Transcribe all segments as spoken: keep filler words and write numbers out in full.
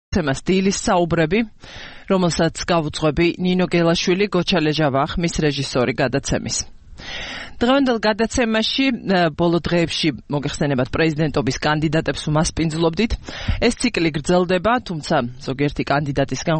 თემას დილის საუბრები, რომელსაც გავუძღვები ნინო გელაშვილი, გოჩა ლეჟავა, ხმის რეჟისორი გადაცემის. დღევანდელ გადაცემაში ბოლო დღეებში მოგეხსენებათ პრეზიდენტობის კანდიდატებს უმასპინძლობდით. ეს ციკლი გრძელდება, თუმცა ზოგიერთი კანდიდატისგან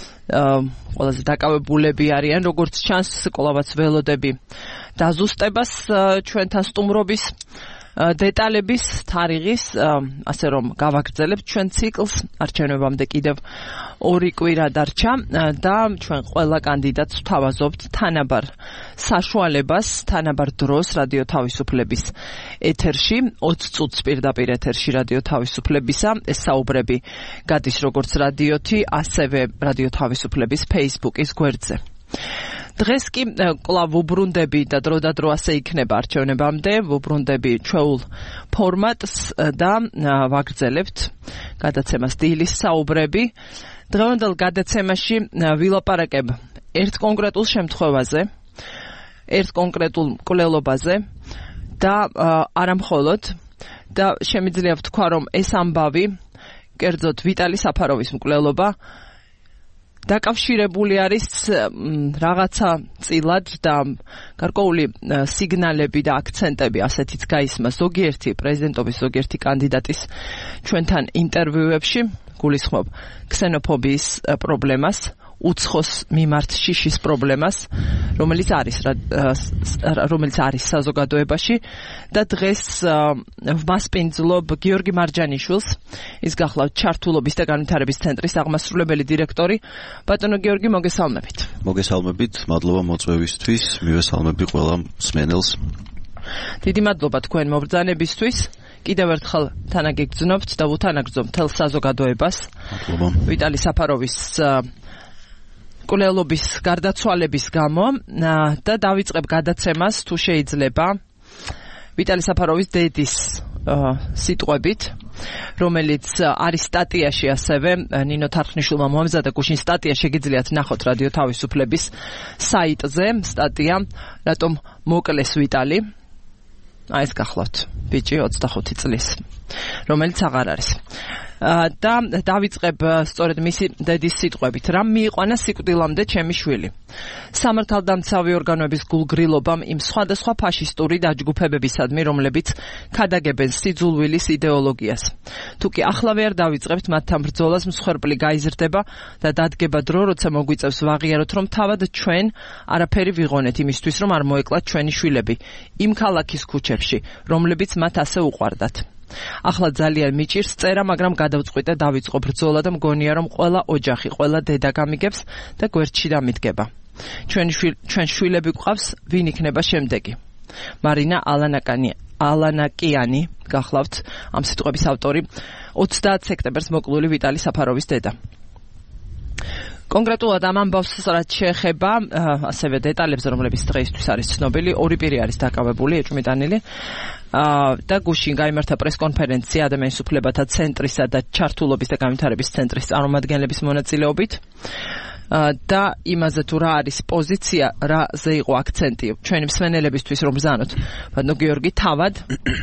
ყველაზე დაკავებულები არიან, როგორც ჩანს, კვლავაც ველოდები დაზუსტებას ჩვენთან სტუმრობის დეტალების, თარიღის, ასე რომ გავაგრძელებთ ჩვენ ციკლს, არჩევნებამდე კიდევ ორი კვირა დარჩა და ჩვენ ყველა კანდიდატს ვთავაზობთ თანაბარ საშუალებას, თანაბარ დროს რადიო თავისუფლების ეთერში, ოცი წუთს პირდაპირ ეთერში რადიო თავისუფლებისა, ეს საუბრები გადის როგორც რადიოთი, ასევე რადიო თავისუფლების Facebook-ის გვერდზე. დღეს კი კვლავ ვუბრუნდები და დრო და დრო ასე იქნება არჩევნებამდე, ვუბრუნდები ჩვეულ ფორმატს და ვაგრძელებთ გადაცემას დილის საუბრები. დღევანდელ გადაცემაში ვილაპარაკებ ერთ კონკრეტულ შემთხვევაზე, ერთ კონკრეტულ მკვლელობაზე და არა მხოლოდ და შემიძლია ვთქვა, რომ ეს ამბავი, კერძოდ ვიტალი საფაროვის მკვლელობა, დაკავშირებული არის რაღაცა წილად და გარკვეული სიგნალები და აქცენტები ასეთიც გაისმა ზოგიერთი პრეზიდენტობის ზოგიერთი კანდიდატის ჩვენთან ინტერვიუებში, გულისხმობ ქსენოფობიის პრობლემას, უცხოს მიმართ შიშის პრობლემას, რომელიც არის რომელიც არის საზოგადოებაში და დღეს ვმასპინძლობ გიორგი მარჯანიშვილს, ის გახლავთ ჩართულობის და განვითარების ცენტრის აღმასრულებელი დირექტორი. ბატონო გიორგი, მოგესალმებით. მოგესალმებით, მადლობა მოწვევისთვის, მივესალმები ყველა მსმენელს. დიდი მადლობა თქვენ მობრძანებისთვის. კიდევ ერთხელ თანაგიგრძნობთ და ვუთანაგრძნობ მთელ საზოგადოებას. მადლობა. ვიტალი საფაროვის მკვლელობის გარდაცვალების გამო და დავიწყებ გადაცემას, თუ შეიძლება, ვიტალი საფაროვის დედის სიტყვებით, რომელიც არის სტატიაში ასევე ნინო თარხნიშვილმა მოამზადა გუშინ სტატია, შეგიძლიათ ნახოთ რადიო თავისუფლების საიტზე, სტატია რატომ მოკლეს ვიტალი. აი ეს გახლავთ, ბიჭი ოცდახუთი წლის, რომელიც აღარ არის. და დავიწყებ სწორედ მისი დედის სიტყვებით. რამ მიიყვანა სიკვდილამდე ჩემი შვილი? სამართალდამცავი ორგანოების გულგრილობამ იმ სხვადასხვა ფაშისტური დაჯგუფებებისადმი, რომლებიც ქადაგებენ სიძულვილის იდეოლოგიას. თუ კი ახლავე არ დავიწყებთ მათთან ბრძოლას, მსხვერპლი გაიზრდება და დადგება დრო, როცა მოგვიწევს ვაღიაროთ, რომ თავად ჩვენ არაფერი ვიღონეთ იმისთვის, რომ არ მოეკლათ ჩვენი შვილები იმ ქალაქის ქუჩებში, რომლებიც მათ ასე უყვარდათ. ახლა ძალიან მიჭირს წერა, მაგრამ გადავწყვიტე დავიწყო ბრძოლა და მგონია, რომ ყველა ოჯახი, ყველა დედა გამიგებს და გვერდში დამიდგება. ჩვენი ჩვენ შვილები გვყავს, ვინ იქნება შემდეგი? მარინა ალანაკანი ალანაკიანი გახლავთ ამ სიტყვების ავტორი, ოცდაათ სექტემბერს მოკლული ვიტალი საფაროვის დედა. კონკრეტულად ამ ამბავს რაც შეეხება ასევე დეტალებს, რომლებიც დღეისთვის არის ცნობილი, ორი პირი არის დაკავებული, ეჭვმიტანილი და გუშინ გაიმართა პრესკონფერენცია ადამიანის უფლებათა ცენტრისა და ჩართულობის და განვითარების ცენტრის წარმომადგენლების მონაწილეობით და იმაზე თუ რა არის პოზიცია, რაზე იყო აქცენტი ჩვენი მსმენელებისთვის, რომ ბრძანოთ. ბატონო გიორგი, თავად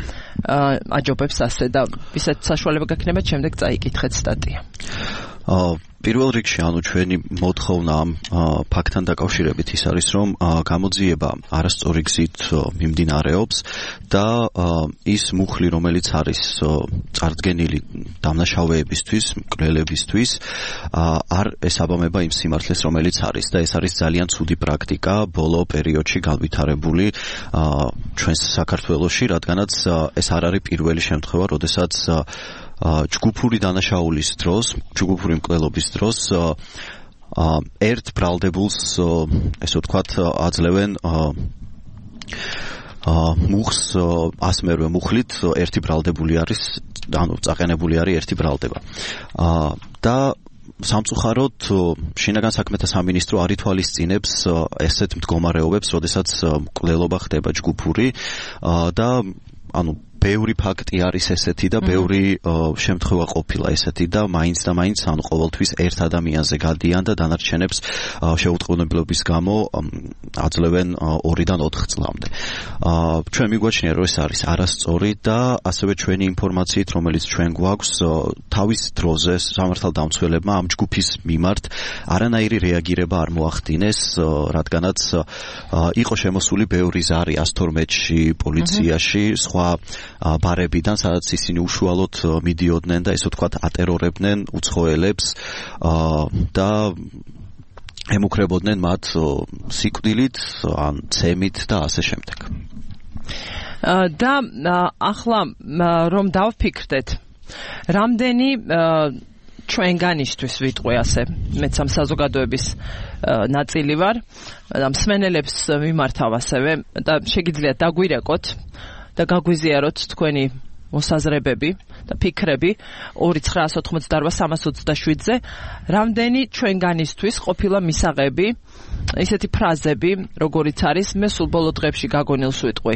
აჯობებს ასე და ვისაც საშუალება გაქნებათ, შემდეგ წაიკითხეთ სტატია. პირველ რიგში, ანუ ჩვენი მოთხოვნა ამ ფაქტთან დაკავშირებით ის არის, რომ გამოძიება არასწორი გზით მიმდინარეობს და ის მუხლი, რომელიც არის წარდგენილი დამნაშავეებისთვის, მკვლელებისთვის, არ ესაბამება იმ სიმართლეს, რომელიც არის და ეს არის ძალიან ცუდი პრაქტიკა ბოლო პერიოდში განვითარებული ჩვენს საქართველოში, რადგანაც ეს არ არის პირველი შემთხვევა, როდესაც ჯგუფური დანაშაულის დროს, ჯგუფური მკვლელობის დროს ერთ ბრალდებულს, ესე ვთქვათ, აძლევენ მუხს ასმერვე მუხლით, ერთი ბრალდებული არის, ანუ წაყენებული არის ერთი ბრალდება. და სამწუხაროდ შინაგან საქმეთა სამინისტრო არ ითვალისწინებს ესეთ მდგომარეობებს, როდესაც მკვლელობა ხდება ჯგუფური და ანუ ბევრი ფაქტი არის ესეთი და ბევრი შემთხვევა ყოფილა ესეთი და მაინც და მაინც ანუ ყოველთვის ერთ ადამიანზე გადიან და დანარჩენებს შეუწყვილობების გამო აძლევენ ორიდან ოთხ წლამდე. ჩვენ მიგვაჩნია რომ ეს არის არასწორი და ასევე ჩვენი ინფორმაციით რომელიც ჩვენ გვაქვს თავის დროზე სამართალდამცველებმა ამ ჯგუფის მიმართ არანაირი რეაგირება არ მოახდინეს, რადგანაც იყო შემოსული ბევრი ზარი ას თორმეტში პოლიციაში, სხვა ბარებიდან, სადაც ისინი უშუალოდ მიდიოდნენ და ესე ვთქვათ ატერორებდნენ უცხოელებს და ემუქრებოდნენ მათ სიკვდილით, ან ცემით და ასე შემდეგ. და ახლა რომ დავფიქრდეთ, რამდენი ჩვენგანისთვის ვიტყვი ასე, მეც ამ საზოგადოების ნაწილი ვარ, მსმენელებს მიმართავ ასევე და შეგიძლიათ დაგვირეკოთ და გაგვიზიაროთ თქვენი მოსაზრებები და ფიქრები ორი ცხრაას ოთხმოცდაორვა სამას ოცდაშვიდზე, რამდენი ჩვენგანისთვის ყოფილა მისაღები ისეთი ფრაზები, როგორიც არის მე სულ ბოლო დღეებში გაგონილს ვიტყვი.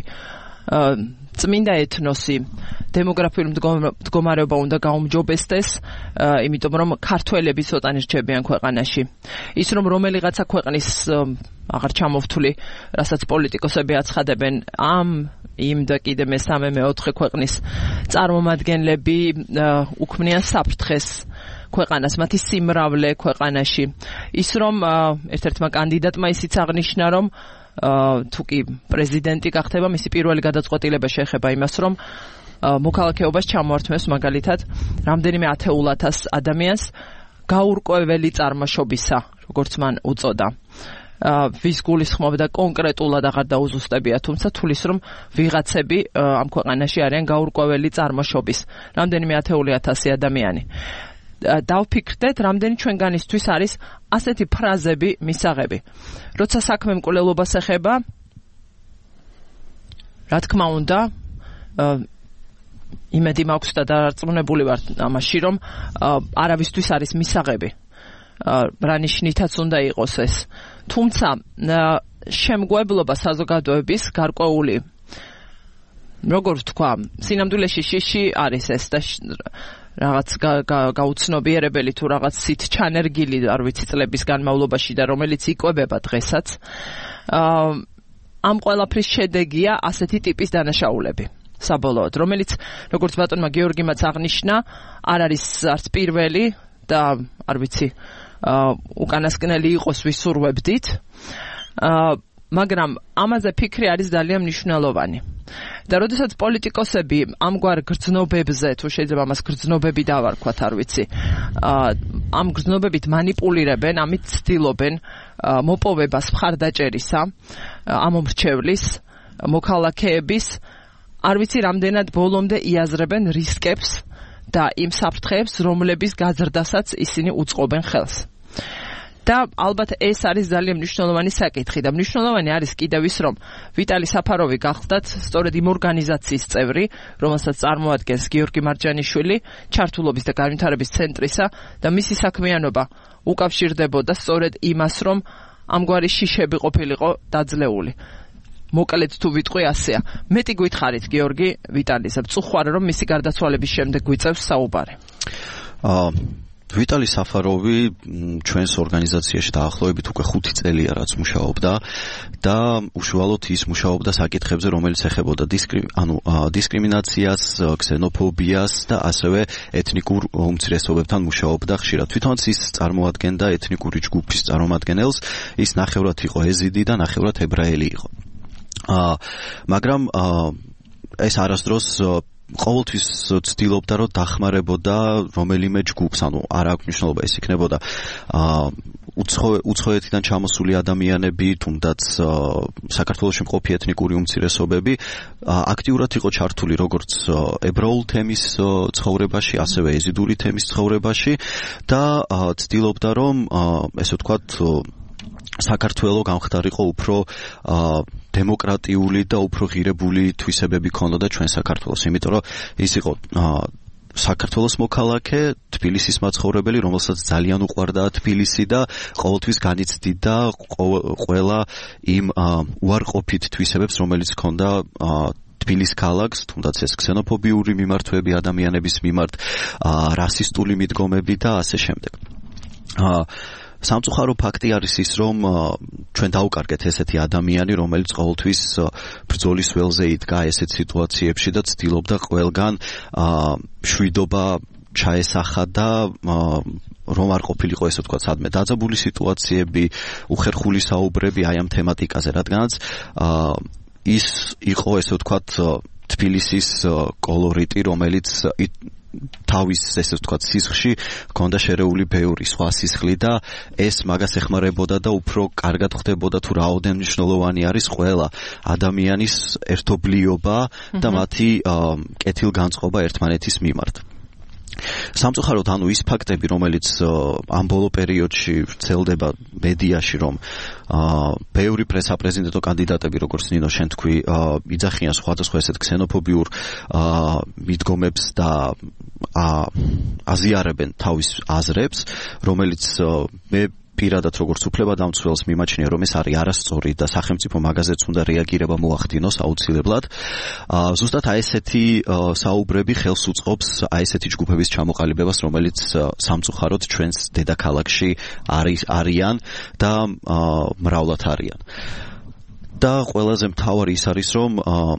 წმინდა ეთნოსი, დემოგრაფიული მდგომარეობა უნდა გაუმჯობესდეს, იმიტომ რომ ქართველები ცოტანი რჩებიან ქვეყანაში. ის რომ რომელიღაცა ქვეყნის აღარ ჩამოვთვლი, რასაც პოლიტიკოსები აცხადებენ, ამ იმ და კიდე მესამე მეოთხე ქვეყნის წარმომადგენლები უქმნიან საფრთხეს ქვეყანას, მათი სიმრავლე ქვეყანაში. ის რომ ერთ-ერთმა კანდიდატმა ისიც აღნიშნა, რომ თუ კი პრეზიდენტი გახდება, მისი პირველი გადაწყვეტილება შეეხება იმას, რომ მოქალაქეობას ჩამოართმევს მაგალითად რამდენიმე ათეულათას ადამიანს გაურკვეველი წარმოშობისა, როგორც მან უწოდა. ვის გულისხმობდა კონკრეტულად აღარ დაუზუსტებია, თუმცა თulis რომ ვიღაცები ამ ქვეყანაში არიან გაურკვეველი წარმოშობის, რამდენიმე ათეული ათასი ადამიანი. დავფიქრდეთ, რამდენი ჩვენგანისთვის არის ასეთი ფრაზები მისაღები. როცა საქმე მკვლელობას ეხება, რა თქმა უნდა, იმედი მაქვს და დარწმუნებული ვარ ამაში, რომ არავისთვის არის მისაღები. რა ნიშნითაც უნდა იყოს ეს. თუმცა შემგვებლობა საზოგადოების გარკვეული, როგორ ვთქვა, სინამდვილეში შიში არის ეს და რაღაც გაუცნობიერებელი თუ რაღაც სით ჩანერგილი, არ ვიცი, წლების განმავლობაში და რომელიც იკვებება დღესაც. ამ ყველაფრის შედეგია ასეთი ტიპის დანაშაულები. საბოლოოდ, რომელიც როგორც ბატონმა გეორგიმაც აღნიშნა, არ არის არც პირველი და არ ვიცი, უკანასკნელი იყოს ვისურვებდით, მაგრამ ამაზე ფიქრი არის ძალიან მნიშვნელოვანი. და როდესაც პოლიტიკოსები ამგვარ გრძნობებზე, თუ შეიძლება მას გრძნობები დავარქვათ, არ ვიცი, ამ გრძნობებით მანიპულირებენ, ამით ცდილობენ მოპოვებას მხარდაჭერისა, ამომრჩევლის, მოქალაქეების, არ ვიცი, რამდენად ბოლომდე იაზრებენ რისკებს და იმ საფრთხეებს, რომლების გაზრდასაც ისინი უწყობენ ხელს. და ალბათ ეს არის ძალიან მნიშვნელოვანი საკითხი და მნიშვნელოვანი არის კიდევ ის, რომ ვიტალი საფაროვი გახლდათ სწორედ იმ ორგანიზაციის წევრი, რომელსაც წარმოადგენს გიორგი მარჯანიშვილი, ჩართულობის და განვითარების ცენტრისა და მისი საქმიანობა უკავშირდებოდა სწორედ იმას, რომ ამგვარი შიშები ყოფილიყო დაძლეული. მოკლედ თუ ვიტყვი ასეა. მეტი გითხარით გიორგი ვიტალიზე, წუხვარ რომ მისი გარდაცვალების შემდეგ გვიწევს საუბარი. აა ვიტალი საფაროვი ჩვენს ორგანიზაციაში დაახლოებით უკვე ხუთი წელია რაც მუშაობდა და უშუალოდ ის მუშაობდა საკითხებზე, რომელიც ეხებოდა ანუ დისკრიმინაციას, ქსენოფობიას და ასევე ეთნიკურ უმცირესობებთან მუშაობდა ხშირად. თვითონაც ის წარმოადგენდა ეთნიკური ჯგუფის წარმომადგენელს, ის ნახევრად იყო ეზიდი და ნახევრად ებრაელი იყო. აა მაგრამ ეს არასდროს ყოველთვის ცდილობდა რომ დახმარებოდა რომელიმე ჯგუფს, ანუ არ აქვს მნიშვნელობა ეს იქნებოდა უცხოეთიდან ჩამოსული ადამიანები, თუნდაც საქართველოში მყოფი ეთნიკური უმცირესობები, აქტიურად იყო ჩართული როგორც ებრაულ თემის ცხოვრებაში, ასევე ეზიდური თემის ცხოვრებაში და ცდილობდა რომ ესე ვთქვათ საქართველო გამხდარიყო უფრო დემოკრატიული და უფრო ღირებული თვისებები ქონოდა ჩვენ საქართველოს, იმიტომ რომ ის იყო საქართველოს მოქალაქე, თბილისის მაცხოვრებელი, რომელსაც ძალიან უყვარდა თბილისი და ყოველთვის განიცდიდა ყველა იმ უარყოფით თვისებებს, რომელიც ქონდა თბილის ქალაქს, თუნდაც ეს ქსენოფობიური მიმართვები ადამიანების მიმართ, რასისტული მიდგომები და ასე შემდეგ. სამწუხარო ფაქტი არის ის, რომ ჩვენ დავუკარგეთ ესეთი ადამიანი, რომელიც ყოველთვის ბრძოლის ველზე იდგა ესეთ სიტუაციებში და ცდილობდა ყველგან მშვიდობა ჩაესახა და რომ არ ყოფილიყო ესე ვთქვათ სადმე დაძაბული სიტუაციები, უხერხული საუბრები აი ამ თემატიკაზე, რადგანაც ის იყო ესე ვთქვათ თბილისის კოლორიტი, რომელიც თავის ესე ვთქვათ სისხლში ჰქონდა შერეული ბევრი სხვა სისხლი და ეს მაგას ეხმარებოდა და უფრო კარგად ხდებოდა თუ რაოდენ მნიშვნელოვანი არის ყველა ადამიანის ერთობლიობა და მათი კეთილგანწყობა ერთმანეთის მიმართ. სამწუხაროდ ანუ ის ფაქტები, რომელიც ამ ბოლო პერიოდში ვრცელდება მედიაში, რომ ბევრი პრესაპრეზიდენტო კანდიდატები, როგორც ნინო შენ თქვი, იძახიან სხვადასხვა ესეთ ქსენოფობიურ მიდგომებს და აზიარებენ თავის აზრებს, რომელიც მე პირადად როგორც უფლებადამცველს მიმაჩნია, რომ ეს არის არასწორი და სახელმწიფო მაგაზეც უნდა რეაგირება მოახდინოს აუცილებლად. ზუსტად აი ესეთი საუბრები ხელს უწყობს აი ესეთი ჯგუფების ჩამოყალიბებას, რომელიც სამწუხაროდ ჩვენს დედაქალაქში არის არიან და მრავლად არიან. და ყველაზე მთავარი ის არის, რომ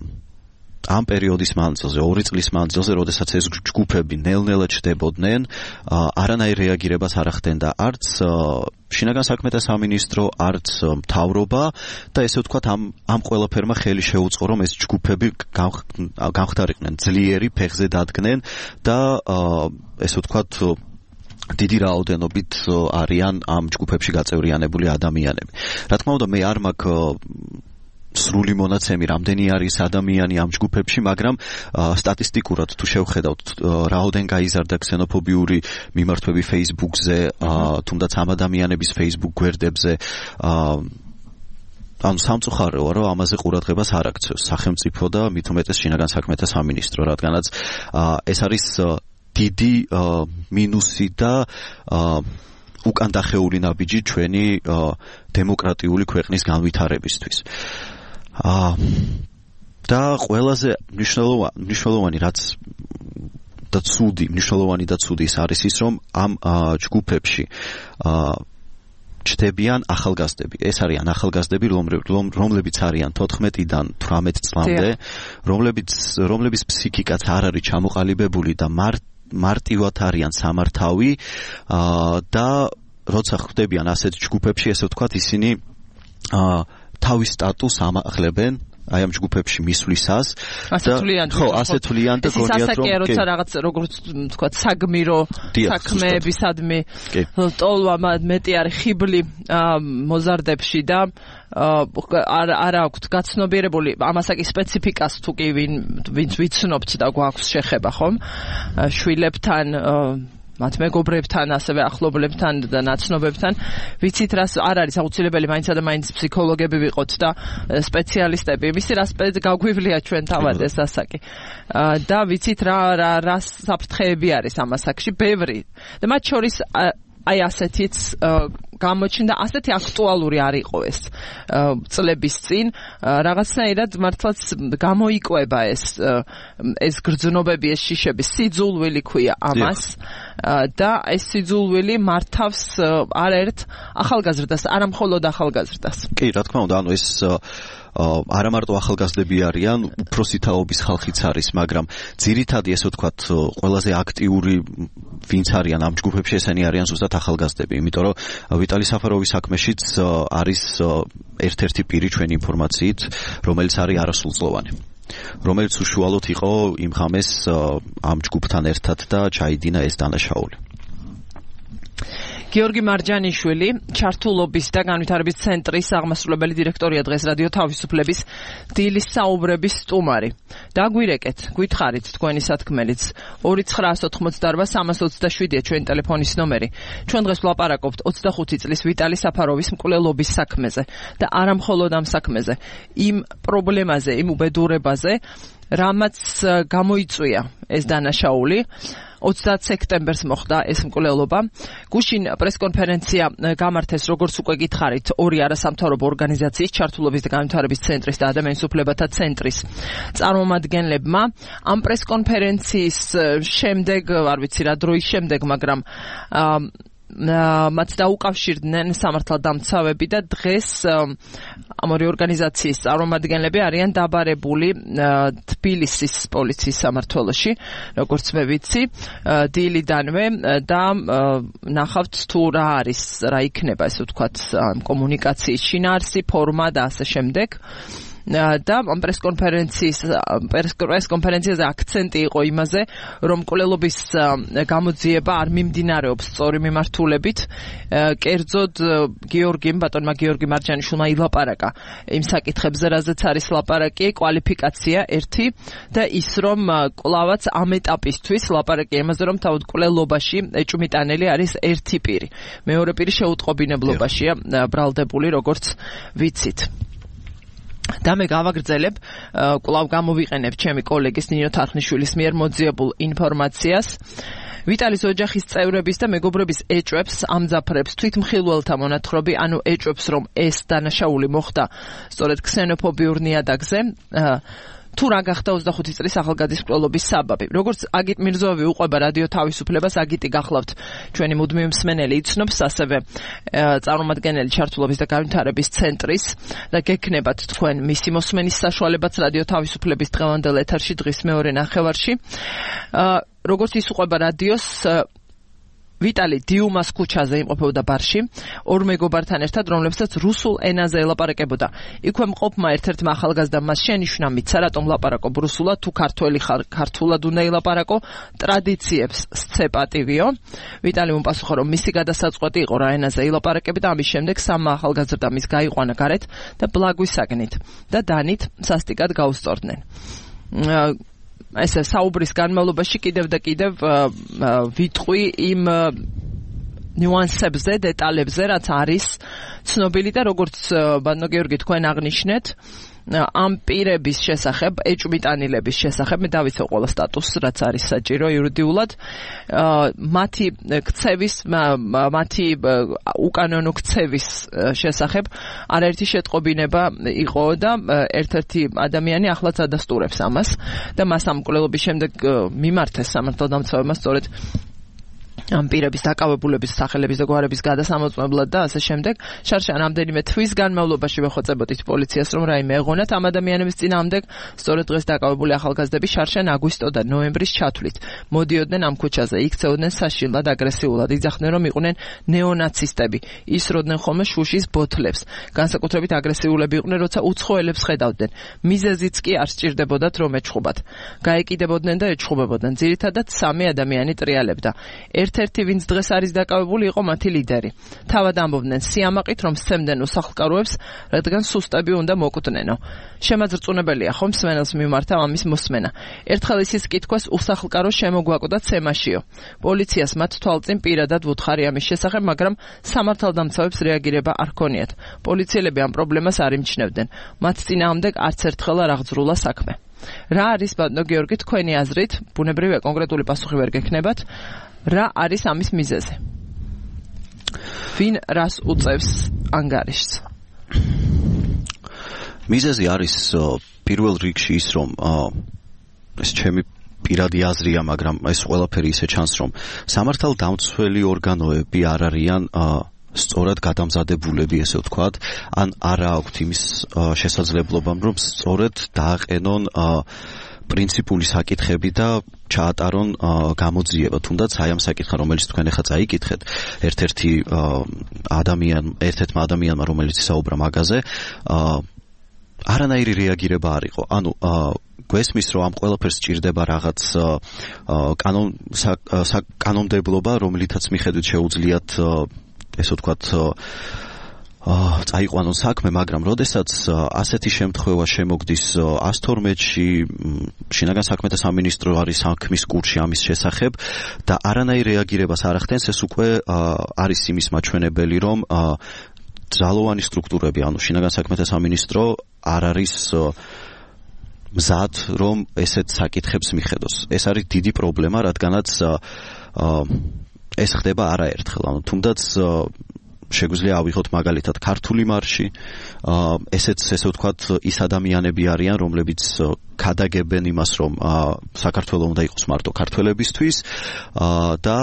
ამ პერიოდის მანძილზე, ორი წლის მანძილზე, როდესაც ეს ჯგუფები ნელ-ნელა ჩდებოდნენ, არანაირ რეაგირებას არ ახდენდა არც შინაგან საქმეთა სამინისტრო, არც მთავრობა და ესე ვთქვათ ამ ამ ყველაფერმა ხელი შეუწყო, რომ ეს ჯგუფები გამხდარიყვნენ ძლიერი ფეხზე დადგნენ და ესე ვთქვათ დიდი რაოდენობით არიან ამ ჯგუფებში გაწევრიანებული ადამიანები. რა თქმა უნდა, მე არ მაქვს სრული მონაცემი, რამდენი არის ადამიანი ამ ჯგუფებში, მაგრამ სტატისტიკურად თუ შევხედავთ, რაოდენ გაიზარდა ქსენოფობიური მიმართვები Facebook-ზე, თუნდაც ამ ადამიანების Facebook გვერდებზე, ანუ სამწუხაროა, რომ ამაზე ყურადღებას არ აქცევს სახელმწიფო და მით უმეტეს შინაგან საქმეთა სამინისტრო, რადგანაც ეს არის დიდი მინუსი და უკან დახეული ნაბიჯი ჩვენი დემოკრატიული ქვეყნის განვითარებისთვის. და ყველაზე მნიშვნელოვანი რაც და ცუდი, მნიშვნელოვანი და ცუდი ის არის ის, რომ ამ ჯგუფებში ჩდებიან ახალგაზრდები. ეს არიან ახალგაზრდები, რომლებიც არიან თოთხმეტიდან თვრამეტ წლამდე, რომლებიც რომლებიც ფსიქიკაც არ არის ჩამოყალიბებული და მარტივად არიან სამართავი და როცა ხდებიან ასეთ ჯგუფებში, ესე ვთქვათ, ისინი თავის სტატუსს ამაღლებენ აი ამ ჯგუფებში მისვლისას და ხო, ასე თვლიან და გონიათ რომ კი, როცა რაღაც როგორც ვთქვათ, საგმირო საქმეებისადმი ტოლვა მეტი არის ხიბლი მოზარდებში და არ აქვთ გაცნობიერებული ამასაკი სპეციფიკას თუ კი ვინც ვიცნობთ და გვაქვს შეხება ხომ შვილებთან მათ მეგობრებთან, ასევე ახლობლებთან და ნაცნობებთან, ვიცით რას არ არის აუცილებელი მაინცსა და მაინც ფსიქოლოგები ვიყოთ და სპეციალისტები. იმისი რა გაგვივლია ჩვენ თავად ეს ასაკი. და ვიცით რა რა საფრთხეები არის ამ ასაკში, ბევრი. და მათ შორის აი ასეთიც გამოჩნდა, ასეთი აქტუალური არ იყო ეს წლების წინ, რაღაცნაირად მართლაც გამოიკვება ეს ეს გრძნობები, ეს შიშები, სიძულვილი ქვია ამას და ეს სიძულვილი მართავს არაერთ ახალგაზრდას, არა მხოლოდ ახალგაზრდას. კი, რა თქმა უნდა, ანუ ეს არა მარტო ახალგაზრდები არიან, უფროსი თაობის ხალხიც არის, მაგრამ ძირითადი ესე ვთქვათ, ყველაზე აქტიური ვინც არიან ამ ჯგუფებში, ესენი არიან ზუსტად ახალგაზრდები, იმიტომ რომ ვიტალი საფაროვის საქმეშიც არის ერთ-ერთი პირი ჩვენი ინფორმაციით, რომელიც არის არასრულწლოვანი, რომელიც უშუალოდ იყო იმ ღამეს ამ ჯგუფთან ერთად და ჩაიდინა ეს დანაშაული. გიორგი მარჯანიშვილი, ჩართულობის და განვითარების ცენტრის აღმასრულებელი დირექტორია დღეს რადიო თავისუფლების დილის საუბრების სტუმარი. დაგვირეკეთ, გითხარით თქვენი სათქმელიც ორი ცხრაასი ოთხმოცდაარბა სამას ოცდაშვიდია ჩვენი ტელეფონის ნომერი. ჩვენ დღეს ვლაპარაკობთ ოცდახუთი წლის ვიტალი საფაროვის მკვლელობის საქმეზე და არა მხოლოდ ამ საქმეზე, იმ პრობლემაზე, იმ უბედურებაზე, რამაც გამოიწვია ეს დანაშაული. ოცდაათი სექტემბერს მოხდა ეს მკვლელობა. გუშინ პრესკონფერენცია გამართეს, როგორც უკვე გითხარით, ორი არასამთავრობო ორგანიზაციის, ჩართულობის და განვითარების ცენტრის და ადამიანის უფლებათა ცენტრის წარმომადგენლებმა. ამ პრესკონფერენციის შემდეგ, არ ვიცი რა დროის შემდეგ, მაგრამ მათ დაუკავშირდნენ სამართალდამცავები და დღეს ამ ორი ორგანიზაციის წარმომადგენლები არიან დაბარებული თბილისის პოლიციის სამმართველოში, როგორც მე ვიცი, დილიდანვე და ნახავთ თუ რა არის, რა იქნება, ესე ვთქვათ, კომუნიკაციის შინაარსი, ფორმა და ასე შემდეგ. და ამ პრესკონფერენციის პრესკონფერენციაზე აქცენტი იყო იმაზე, რომ მკვლელობის გამოძიება არ მიმდინარეობს სწორი მიმართულებით. კერძოდ გიორგიმ, ბატონმა გიორგი მარჯანიშვილმა ილაპარაკა იმ საკითხებზე, რაზეც არის ლაპარაკი, კვალიფიკაცია ერთი და ის, რომ კვლავაც ამ ეტაპისთვის ლაპარაკი იმაზე, რომ თავად მკვლელობაში ეჭვმიტანელი არის ერთი პირი. მეორე პირი შეუტყობინებლობაშია ბრალდებული, როგორც ვიცით. და მე გავაგრძელებ, კვლავ გამოვიყენებ ჩემი კოლეგის ნინო თარხნიშვილის მიერ მოძიებულ ინფორმაციას. ვიტალის ოჯახის წევრების და მეგობრების ეჭვებს ამძაფრებს თვითმხილველთა მონათხრობი, ანუ ეჭვებს, რომ ეს დანაშაული მოხდა სწორედ ქსენოფობიურ ნიადაგზე. თუ რა გახდა ოცდახუთი წლის ახალგაზრდის მკვლელობის საბაბი. როგორც აგიტ მირზოევი უყვება რადიო თავისუფლებას, აგიტი გახლავთ ჩვენი მუდმივი მსმენელი, იცნობს ასევე წარმომადგენელი ჩართულობის და განვითარების ცენტრის და გექნებათ თქვენ მისი მოსმენის საშუალებაც რადიო თავისუფლების დღევანდელ ეთერში დღის მეორე ნახევარში. როგორც ის უყვება რადიოს, ვიტალი დიუმას ქუჩაზე იმყოფებოდა ბარში, ორ მეგობართან ერთად, რომლებსაც რუსულ ენაზე ელაპარაკებოდა. იქვე მყოფმა ერთ-ერთმა ახალგაზრდამ მას შენიშვნა მიცა, რატომ ლაპარაკობ რუსულად, თუ ქართველი ხარ, ქართულად უნდა ელაპარაკო, ტრადიციებს სცე პატივიო. ვიტალი უმპასუხა, რომ მისი გადასაწყვეტი იყო რა ენაზე ელაპარაკები და ამის შემდეგ სამმა ახალგაზრდამ ის გაიყვანა გარეთ და ბლაგვისაგნით და დანით სასტიკად გაუსწორდნენ. ესე საუბრის განმავლობაში კიდევ და კიდევ ვიტყვი იმ ნიუანსებზე, დეტალებზე, რაც არის ცნობილი და როგორც ბატონო გიორგი თქვენ აღნიშნეთ, ამ პირების შესახებ, ეჭვმიტანილების შესახებ, მე დავიცავ ყველა სტატუსს, რაც არის საჭირო იურიდიულად, მათი ქცევის, მათი უკანონო ქცევის შესახებ არაერთი შეტყობინება იყო და ერთ-ერთი ადამიანი ახლაც ადასტურებს ამას და მას ამ მკვლელობის შემდეგ მიმართეს სამართალდამცავებმა სწორედ ამ პირების დაკავებულების სახელების და გვარების გადასამოწმებლად და ასე შემდეგ. შარშან რამდენიმე თვის განმავლობაში ვეხვეწებოდით პოლიციას, რომ რაიმე ეღონათ ამ ადამიანების წინააღმდეგ. სწორედ დღეს დაკავებული ახალგაზრდები შარშან აგვისტო და ნოემბრის ჩათვლით მოდიოდნენ ამ ქუჩაზე, იქცეოდნენ საშინლად, აგრესიულად, იძახდნენ, რომ იყვნენ ნეონაცისტები, ისროდნენ ხოლმე შუშის ბოთლებს. განსაკუთრებით აგრესიულები იყვნენ, როცა უცხოელებს ხედავდნენ. მიზეზიც კი არ სჭირდებოდათ, რომ ეჩხუბათ. გაეკიდებოდნენ და ეჩხუბებოდნენ. ძირითადად სამი ადამიანი ტრიალებდა. ერთ-ერთი, ვინც დღეს არის დაკავებული, იყო მათი ლიდერი. თავად ამბობდნენ სიამაყით, რომ სცემდნენ უსახლკაროებს, რადგან სუსტები უნდა მოკვდნენო. შემაძრწუნებელია ხომ მსმენელს მიმართა ამის მოსმენა. ერთხელ ისის კითხვას უსახლკარო შემოგვაკვდა ცემაშიო. პოლიციას მათ თვალწინ პირადად ვუთხარი ამის შესახებ, მაგრამ სამართალდამცავებს რეაგირება არ ჰქონიათ. პოლიციელები ამ პრობლემას არ იმჩნევდნენ. მათ წინააღმდეგ არც ერთხელ არ აღძრულა საქმე. რა არის ბატონო გიორგი თქვენი აზრით, ბუნებრივია კონკრეტული პასუხი ვერ გექნებათ, რა არის ამის მიზეზი? ვინ რას უწევს ანგარიშს? მიზეზი არის პირველ რიგში ის, რომ ეს ჩემი პირადი აზრია, მაგრამ ეს ყველაფერი ისე ჩანს, რომ სამართალდამცველი ორგანოები არ არიან სწორად გადამზადებულები, ესე ვთქვათ, ან არა აქვთ იმის შესაძლებლობა, რომ სწორად დააყენონ პრინციპული საკითხები და ჩაატარონ გამოძიება. თუნდაც აი ამ საკითხს, რომელიც თქვენ ახლა წაიკითხეთ, ერთ-ერთი ადამიან, ერთ-ერთმა ადამიანმა, რომელიც საუბრა მაგაზე, არანაირი რეაგირება არ იყო. ანუ გვესმის, რომ ამ ყველაფერს სჭირდება რაღაც კანონ საკანონმდებლობა, რომლითაც მიხედვით შეუძლიათ, ესე ვთქვათ, წაიყვანონ საქმე, მაგრამ როდესაც ასეთი შემთხვევა შემოგდის ას თორმეტში, შინაგან საქმეთა სამინისტრო არის საქმის კურსში ამის შესახებ და არანაირ რეაგირებას არ ახდენს, ეს უკვე არის იმის მაჩვენებელი, რომ ძალოვანი სტრუქტურები, ანუ შინაგან საქმეთა სამინისტრო არ არის მზად რომ ესეთ საკითხებს მიხედოს. ეს არის დიდი პრობლემა, რადგანაც ეს ხდება არაერთხელ. ანუ თუნდაც შეგვიძლია ავიღოთ მაგალითად ქართული მარში, ესეც ესე ვთქვათ ის ადამიანები არიან, რომლებიც ქადაგებენ იმას, რომ საქართველო უნდა იყოს მარტო ქართველებისთვის და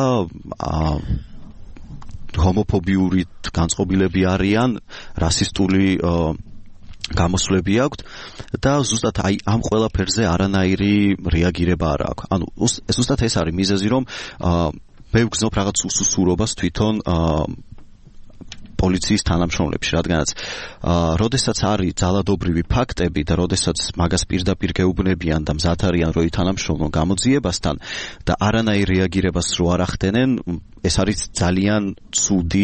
ჰომოფობიური განწყობილები არიან, რასისტული გამოსვლები აქვთ და ზუსტად აი ამ ყველაფერზე არანაირი რეაგირება არ აქვს. ანუ ზუსტად ეს არის მიზეზი, რომ მე ვგზნობ რაღაც უსუსურობას თვითონ პოლიციის თანამშრომლებში, რადგანაც როდესაც არის ძალადობრივი ფაქტები და როდესაც მაგას პირდაპირ გეუბნებიან და მზად არიან რო ითანამშრომლონ გამოძიებასთან და არანაირ რეაგირებას რო არ ახდენენ, ეს არის ძალიან ცუდი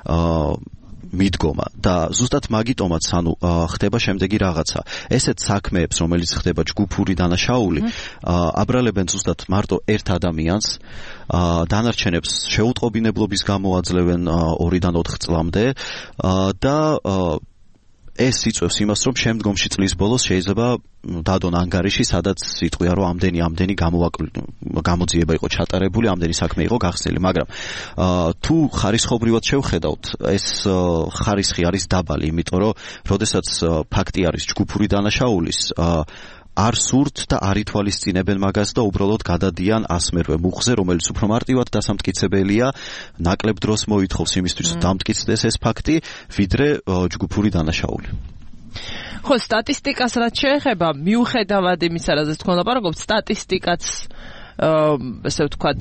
მიდგომა და ზუსტად მაგიტომაც ანუ ხდება შემდეგი რაღაცა. ესეთ საქმეებს, რომელიც ხდება ჯგუფური დანაშაული, აბრალებენ ზუსტად მარტო ერთ ადამიანს, დანარჩენებს შეუტყობინებლობის გამო აძლევენ ორიდან ოთხ წლამდე და ეს იწვევს იმას, რომ შემდგომში წლის ბოლოს შეიძლება დადონ ანგარიში, სადაც იტყვია, რომ ამდენი ამდენი გამოძიება იყო ჩატარებული, ამდენი საქმე იყო გახსნილი, მაგრამ თუ ხარისხობრივად შევხედავთ, ეს ხარისხი არის დაბალი, იმიტომ რომ როდესაც ფაქტი არის ჯგუფური დანაშაულის, არ სურთ და არ ითვალისწინებენ მაგას და უბრალოდ გადადიან ასმერვე მუხზე, რომელიც უფრო მარტივად დასამტკიცებელია, ნაკლებ დროს მოითხოვს იმისთვის, რომ დამტკიცდეს ეს ფაქტი, ვიდრე ჯგუფური დანაშაული. ხო, სტატისტიკას რაც შეეხება, მიუხედავად იმისა, რაზეც თქვენ ლაპარაკობთ, სტატისტიკაც ესე ვთქვათ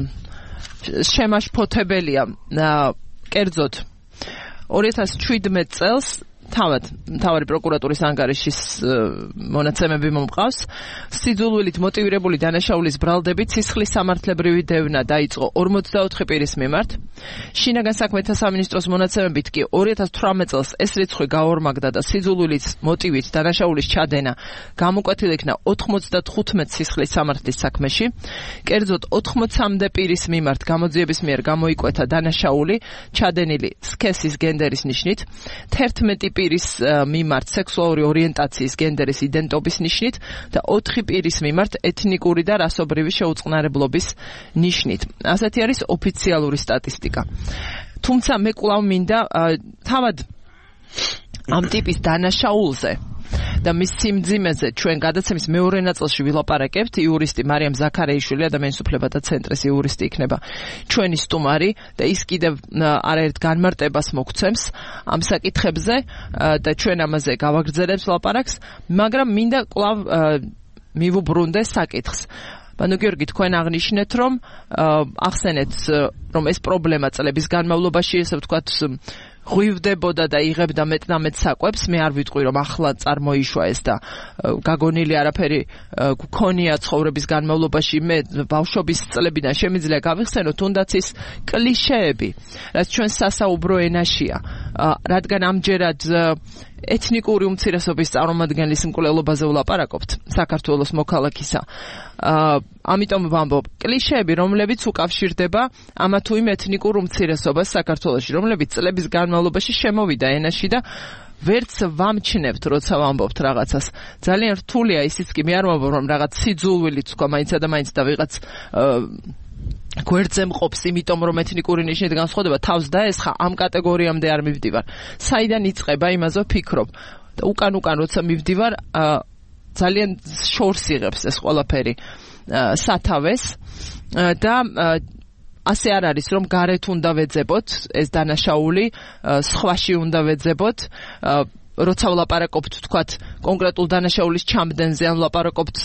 შემაშფოთებელია. კერძოდ ორი ათას შვიდმეტ წელს თავად მთავარი პროკურატურის ანგარიშის მონაცემები მომყავს. სიძულვილით მოტივირებული დანაშაულის ბრალდებით სისხლის სამართლებრივი დევნა დაიწყო ორმოცდაოთხი პირის მიმართ. შინაგან საქმეთა სამინისტროს მონაცემებით კი ორი ათას თვრამეტ წელს ეს რიცხვი გაორმაგდა და სიძულვილით მოტივით დანაშაულის ჩადენა გამოკვეთილი იქნა ოთხმოცდათხუთმეტ სისხლის სამართლის საქმეში. კერძოდ ოთხმოცამდე პირის მიმართ გამოძიების მიერ გამოიკვეთა დანაშაული ჩადენილი სქესის გენდერის ნიშნით, თერთმეტი პირის მიმართ სექსუალური ორიენტაციის გენდერის იდენტობის ნიშნით და ოთხი პირის მიმართ ეთნიკური და რასობრივი შეუწყნარებლობის ნიშნით. ასეთი არის ოფიციალური სტატისტიკა. თუმცა მე კვლავ მინდა თავად ამ ტიპის დანაშაულზე და მის სიმძიმეზე ჩვენ გადაცემის მეორე ნაწილში ვილაპარაკებთ. იურისტი მარიამ ზაქარეიშვილი, ადამიანის უფლებათა ცენტრის იურისტი იქნება ჩვენი სტუმარი და ის კიდევ არაერთ განმარტებას მოგცემს ამ საკითხებზე და ჩვენ ამაზე გავაგრძელებთ ლაპარაკს, მაგრამ მინდა კვლავ მივუბრუნდე საკითხს. ბანო გიორგი, თქვენ აღნიშნეთ, რომ ახსენეთ, რომ ეს პრობლემა წლების განმავლობაში, ესე ვთქვათ, ღვივდებოდა და იღებდა მეტნამეტ საკვებს. მე არ ვიტყვი, რომ ახლა წარმოიშვა ეს და გაგონილი არაფერი გქონია ცხოვრების განმავლობაში. მე ბავშვობის წლებიდან შემიძლია გავიხსენო თუნდაც ის კლიშეები, რაც ჩვენ სასაუბრო ენაშია, რადგან ამჯერად ეთნიკური უმცირესობის წარმომადგენლის მკვლელობაზე ვლაპარაკობთ საქართველოს მოქალაქისა. ამიტომ ვამბობ, კლიშეები, რომლებიც უკავშირდება ამა თუ იმ ეთნიკურ უმცირესობას საქართველოში, რომლებიც წლების განმავლობაში შემოვიდა ენაში და ვერც ვამჩნევთ, როცა ვამბობთ რაღაცას. ძალიან რთულია ისიც კი, მე არ ვამბობ, რომ რაღაც სიძულვილით თქვა მაინცა და მაინც და ვიღაც გვერდზე მყოფს, იმიტომ რომ ეთნიკური ნიშნით განსხვავდება, თავს დაესხა, ამ კატეგორიამდე არ მივდივარ. საიდან იწყება, იმაზე ვფიქრობ. და უკან უკან როცა მივდივარ, ძალიან შორს იღებს ეს ყველაფერი სათავეს და ასე არ არის, რომ გარეთ უნდა ვეძებოთ ეს დანაშაული, სხვაში უნდა ვეძებოთ. როცა ვლაპარაკობთ, თქვათ, კონკრეტულ დანაშაულის ჩამდენზე, ან ვლაპარაკობთ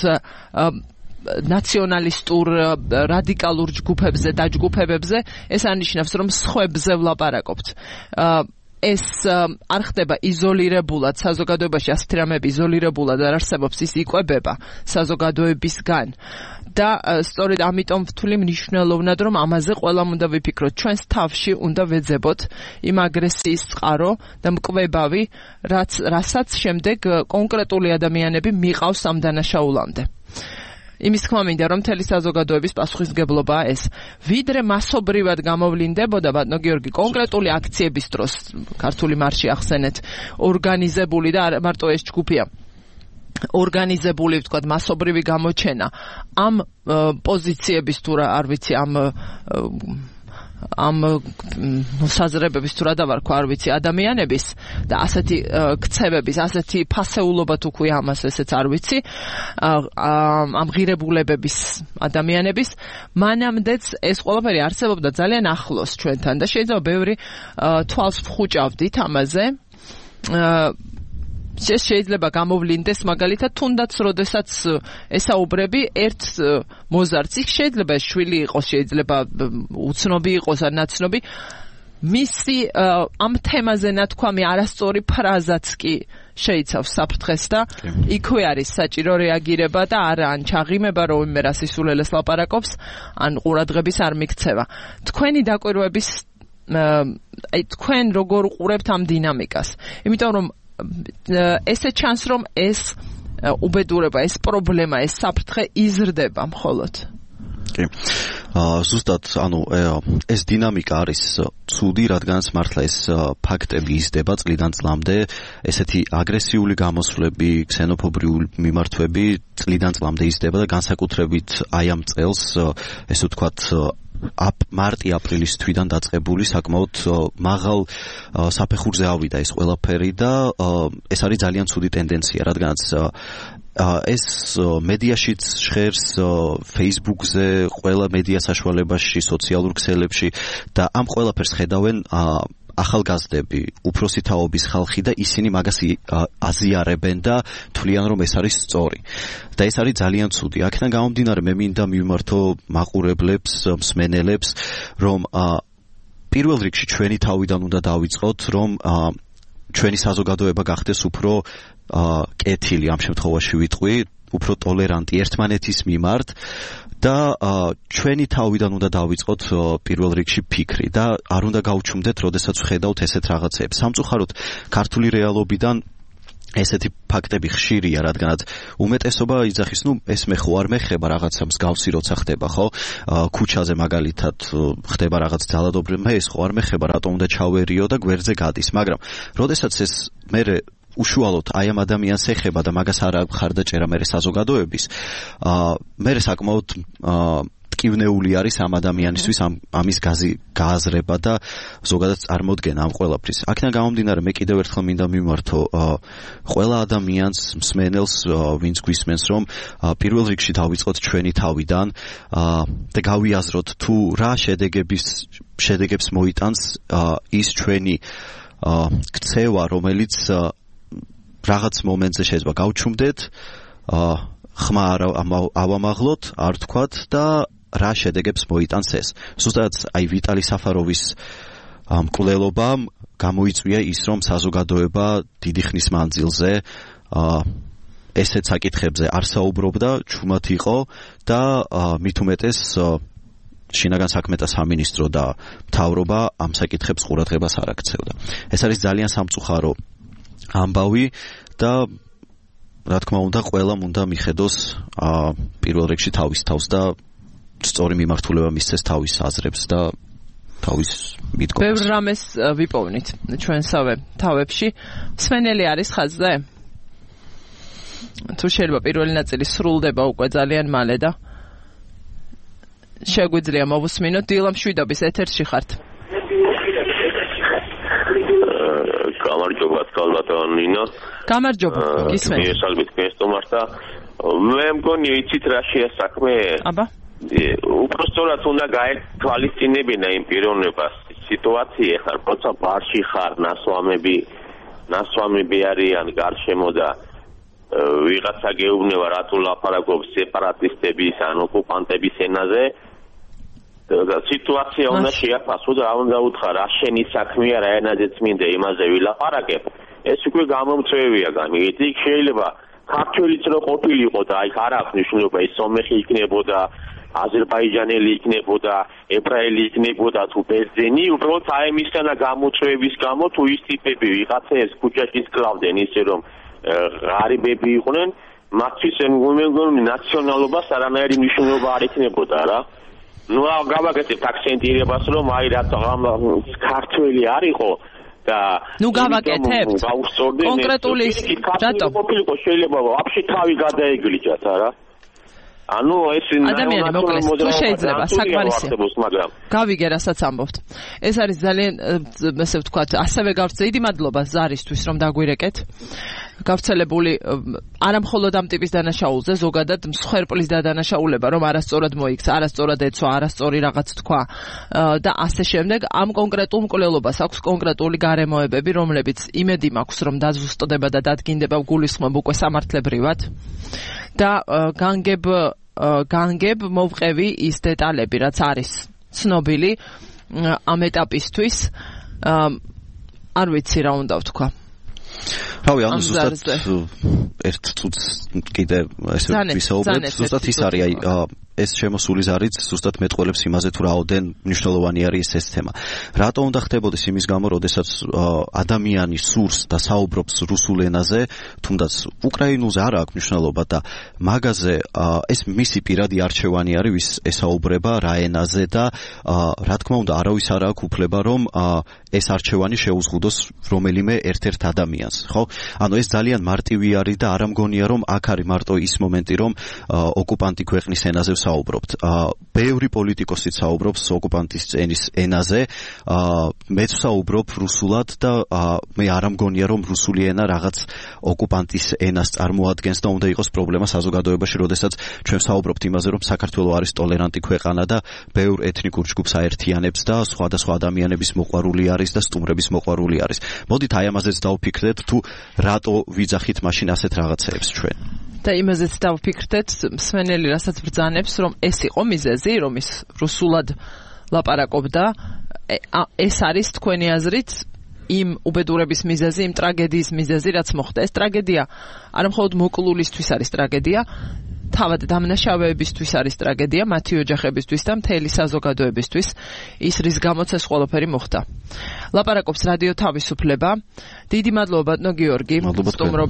ნაციონალისტურ რადიკალურ ჯგუფებზე და ჯგუფებებზე, ეს ანიშნავს, რომ სხვებზე ვლაპარაკობთ. ეს არ ხდება იზოლირებულად საზოგადოებაში, ასეთი რამეები იზოლირებულად არ არსებობს, ის იკვებება საზოგადოებისგან და სწორედ ამიტომ ვთვლი მნიშვნელოვნად, რომ ამაზე ყველამ უნდა ვიფიქროთ. ჩვენს თავში უნდა ვეძებოთ იმ აგრესიის წყარო და მკვლევავი, რაც რასაც შემდეგ კონკრეტული ადამიანები მიყავს ამ დანაშაულამდე. იმის თქმა მინდა, რომ მთელი საზოგადოების პასუხისმგებლობაა ეს. ვიდრე მასობრივად გამოვლინდებოდა, ბატონო გიორგი, კონკრეტული აქციების დროს, ქართული მარში ახსენეთ, ორგანიზებული და არ მარტო ეს ჯგუფია. ორგანიზებული, ვთქვათ, მასობრივი გამოჩენა ამ პოზიციების თუ რა არ ვიცი ამ ამ საზრებების თუ რა დავარქვა არ ვიცი ადამიანების და ასეთი ქცევების, ასეთი ფასეულობა თუ ქვია ამას, ესეც არ ვიცი ამ ღირებულებების ადამიანების მანამდეც ეს ყველაფერი არსებობდა ძალიან ახლოს ჩვენთან და შეიძლება ბევრი თვალს ვხუჭავდით ამაზე შეიძლება გამოვლინდეს მაგალითად თუნდაც როდესაც ესაუბრები ერთ მოზარდს იქ შეიძლება შვილი იყოს შეიძლება უცნობი იყოს ან ნაცნობი მისი ამ თემაზე ნათქვამი არასწორი ფრაზაც კი შეიცავს საფრთხეს და იქვე არის საჭირო რეაგირება და არა ან ჩაღიმება რომ მე რა სისულელეს ლაპარაკობს ან ყურადღების არ მიქცევა თქვენი დაკვირვების აი თქვენ როგორ უყურებთ ამ დინამიკას იმიტომ რომ ესე ჩანს რომ ეს უბედურება, ეს პრობლემა, ეს საფრთხე იზრდება მხოლოდ. კი. აა ზუსტად, ანუ ეს დინამიკა არის ცუდი, რადგანაც მართლა ეს ფაქტები იზრდება წლიდან წლამდე, ესეთი აგრესიული გამოსვლები, ქსენოფობიური მიმართვები წლიდან წლამდე იზრდება და განსაკუთრებით აი ამ წელს, ესე ვთქვათ აპ მარტი-აპრილის თვიდან დაწყებული საკმაოდ მაღალ საფეხურზე ავიდა ეს ყველაფერი და ეს არის ძალიან ცუდი ტენდენცია, რადგანაც ეს მედიაშიც ჟღერს Facebook-ზე, ყველა მედია საშუალებაში, სოციალურ ქსელებში და ამ ყველაფერს ხედავენ ახალგაზრდები, უფროსი თაობის ხალხი და ისინი მაგას აზიარებენ და თვლიან რომ ეს არის სწორი. და ეს არის ძალიან ცუდი. აქედან გამომდინარე მე მინდა მივმართო მაყურებლებს, მსმენელებს, რომ პირველ რიგში ჩვენი თავიდან უნდა დავიწყოთ, რომ ჩვენი საზოგადოება გახდეს უფრო კეთილი, ამ შემთხვევაში ვიტყვი, უფრო ტოლერანტი ერთმანეთის მიმართ და ჩვენი თავიდან უნდა დავიწყოთ პირველ რიგში ფიქრი და არ უნდა გავჩუმდეთ, როდესაც ვხედავთ ესეთ რაღაცებს. სამწუხაროდ ქართული რეალობიდან ესეთი ფაქტები ხშირია, რადგანაც უმეტესობა იძახის, ნუ ეს მე ხო არ მეხება რაღაცა მსგავსი როცა ხდება, ხო? ქუჩაზე მაგალითად ხდება რაღაც ძალადობრივი, მე ეს ხო არ მეხება, რატომ უნდა ჩავერიო და გვერდზე გადის, მაგრამ როდესაც ეს მე უშუალოდ აი ამ ადამიანს ეხება და მაგას არ ხარდაჭერა მე საზოგადოების, აა მე საკმაოდ ტკივნეული არის ამ ადამიანისთვის ამ ამის გააზრება და ზოგადად წარმოდგენა ამ ყველაფრის. აქედან გამომდინარე მე კიდევ ერთხელ მინდა მიმართო ყველა ადამიანს, მსმენელს, ვინც გვისმენს, რომ პირველ რიგში დავიწყოთ ჩვენი თავიდან და გავიაზროთ თუ რა შედეგების შედეგებს მოიტანს ის ჩვენი ქცევა, რომელიც რაღაც მომენტზე შეიძლება გავჩუმდეთ, ხმა ავამაღლოთ, არ თქვათ და რა შედეგებს მოიტანს ეს. ზუსტად აი ვიტალი საფაროვის მკვლელობამ გამოიწვია ის, რომ საზოგადოება დიდი ხნის მანძილზე ესეთ საკითხებზე არ საუბრობდა, ჩუმად იყო და მით უმეტეს შინაგან საქმეთა სამინისტრო და მთავრობა ამ საკითხებს ყურადღებას არ აქცევდა. ეს არის ძალიან სამწუხარო ამბავი და რა თქმა უნდა ყველამ უნდა მიხედოს პირველ რიგში თავის თავს და სწორი მიმართულება მისცეს თავის აზრებს და თავის მიდგომას. ბევრ რამეს ვიპოვნით ჩვენსავე თავებში. მსმენელი არის ხაზზე? თუ შეიძლება პირველი ნაწილი სრულდება უკვე ძალიან მალე და შეგვიძლია მოვუსმინოთ. დილა მშვიდობის ეთერში ხართ. გამარჯობა თვალბატონ ნინო. გამარჯობა, გისმენთ. მიესალმით გესტომარს და მე მგონი იცით რა შეასაქმე? აბა. უпростоრად უნდა გაეთვალისწინებინა იმ პიროვნებას. სიტუაცია ხარ, როცა ბარში ხარ, ნასვამები, ნასვამები არიან გარშემო და ვიღაცა გეუბნება რა თუ ლაპარაკობს სეპარატისტების ან ოკუპანტების ენაზე. სიტუაცია უნდა შეაფასო და უნდა უთხრა რა შენი საქმეა, რა ენაზეც მინდა იმაზე ვილაპარაკებ. ეს უკვე გამომწვევია გამიგეთ. იქ შეიძლება ქართველიც რო ყოფილიყო და აი არ აქვს მნიშვნელობა ის სომეხი იქნებოდა, აზერბაიჯანელი იქნებოდა, ებრაელი იქნებოდა თუ ბერძენი, უბრალოდ აი მისგანა გამოწვევის გამო თუ ის ტიპები ვიღაცებს ქუჩაში სკლავდნენ ისე რომ ღარიბები იყვნენ, მათთვის მეგონი ნაციონალობას არანაირი მნიშვნელობა არ იქნებოდა რა. ნუ გავაკეთებთ აქცენტირებას რომ აი რა ქართველი არ იყო და ნუ გავაკეთებთ კონკრეტული რატომ ყოფილიყო შეიძლება ვაფშე თავი გადაეგლიჯათ არა ანუ ეს ადამიანი მოკლეს თუ შეიძლება საკმარისია მაგრამ გავიგე რასაც ამბობთ ეს არის ძალიან ესე ვთქვათ ასევე გავწე დიდი მადლობა ზარისთვის რომ დაგვირეკეთ გავრცელებული არამხოლოდ ამ ტიპის დანაშაულზე ზოგადად მსხვერპლის დადანაშაულება რომ არასწორად მოიქცა არასწორად ეცვა არასწორი რაღაც თქვა და ასე შემდეგ ამ კონკრეტულ მკვლელობას აქვს კონკრეტული გარემოებები რომლებიც იმედი მაქვს რომ დაზუსტდება და დადგინდება გულისხმობ უკვე სამართლებრივად და განგებ განგებ მოვყევი ის დეტალები რაც არის ცნობილი ამ ეტაპისთვის არ ვიცი რა უნდა ვთქვა რავი ანუ ზუსტად ერთ წუთს კიდე ესე ვისაუბრეთ ზუსტად ის არის აი ეს შემოსული ზარიც ზუსტად მეტყველებს იმაზე თუ რაოდენ მნიშვნელოვანი არის ეს თემა. რატო უნდა ხდებოდეს იმის გამო, როდესაც ადამიანი სურს და საუბრობს რუსულ ენაზე, თუნდაც უკრაინულზე არ აქვს მნიშვნელობა და მაგაზე ეს მისი პირადი არჩევანი არის, ვის ესაუბრება რა ენაზე და რა თქმა უნდა არავის არ აქვს უფლება რომ ეს არჩევანი შეუზღუდოს რომელიმე ერთ-ერთ ადამიანს, ხო? ანუ ეს ძალიან მარტივი არის და არ ამგონია რომ აქ არის მარტო ის მომენტი რომ ოკუპანტი ქვეყნის ენაზე საუბრობთ. ბევრი პოლიტიკოსიც საუბრობს ოკუპანტის ენის ენაზე. მეც საუბრობ რუსულად და მე არ ამგონია რომ რუსული ენა რაღაც ოკუპანტის ენას წარმოადგენს და უნდა იყოს პრობლემა საზოგადოებაში, როდესაც ჩვენ საუბრობთ იმაზე რომ საქართველო არის ტოლერანტი ქვეყანა და ბევრ ეთნიკურ ჯგუფს აერთიანებს და სხვადასხვა ადამიანების მოყვარული არის და სტუმრების მოყვარული არის. მოდით აი ამაზეც დავფიქრდეთ თუ რატო ვიძახით მაშინ ასეთ რაღაცეებს ჩვენ. და იმაზეც დავფიქრდეთ მსმენელი რასაც ბრძანებს რომ ეს იყო მიზეზი რომ ის რუსულად ლაპარაკობდა ეს არის თქვენი აზრით იმ უბედურების მიზეზი იმ ტრაგედიის მიზეზი რაც მოხდა ეს ტრაგედია არა მხოლოდ მოკლულისთვის არის ტრაგედია თავად დამნაშავეებისთვის არის ტრაგედია მათი ოჯახებისთვის და მთელი საზოგადოებისთვის ის რის გამოც ეს ყველაფერი მოხდა ლაპარაკობს რადიო თავისუფლება დიდი მადლობა ბატონო გიორგი სტუმრობა